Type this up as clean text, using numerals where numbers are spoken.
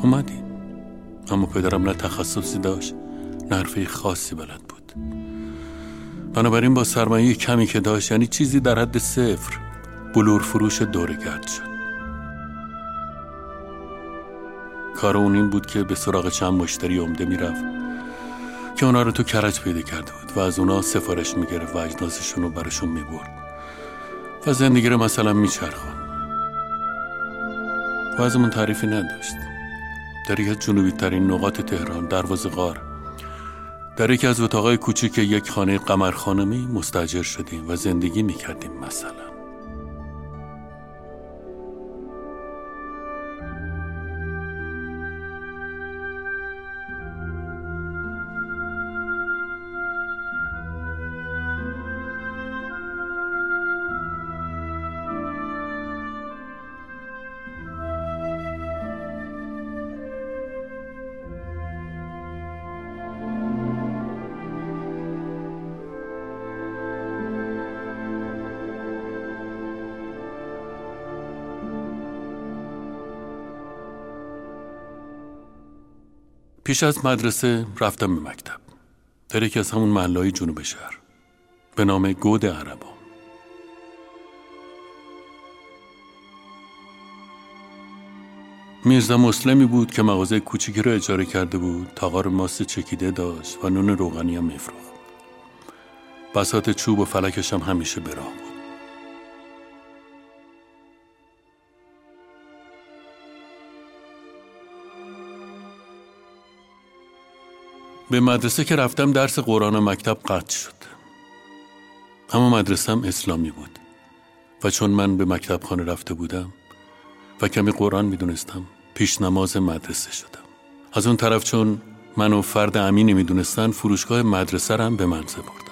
اومدیم، اما پدرم نه تخصصی داشت نه حرفه خاصی بلد بود. بنابراین با سرمایه کمی که داشت، یعنی چیزی در حد 0، بلور فروش دوره‌گرد شد. کار اون این بود که به سراغ چند مشتری عمده میرفت که اونا رو تو کرج پیدا کرده بود و از اونا سفارش میگرفت و اجناسشون رو براشون میبرد و زندگی رو مثلا میچرخون. وضعمون تعریفی نداشت. در یکی از جنوبی ترین نقاط تهران، دروازه غار، در یکی از اتاقای کوچیک یک خانه قمرخانه‌ای مستاجر شدیم و زندگی میکردیم. مثلا پیش از مدرسه رفتم به مکتب در یکی از همون محله‌های جنوب شهر به نام گود عربان. میرزا مسلمی بود که مغازه کوچیکی رو اجاره کرده بود. تاغار ماست چکیده داشت و نون روغنی هم میفروخت. بساط چوب و فلکش هم همیشه به راه بود. به مدرسه که رفتم درس قرآن و مکتب قطع شد. اما مدرسه هم اسلامی بود و چون من به مکتب خانه رفته بودم و کمی قرآن میدونستم، پیش نماز مدرسه شدم. از اون طرف چون منو فرد امینی میدونستن، فروشگاه مدرسه رو هم به من سپردن.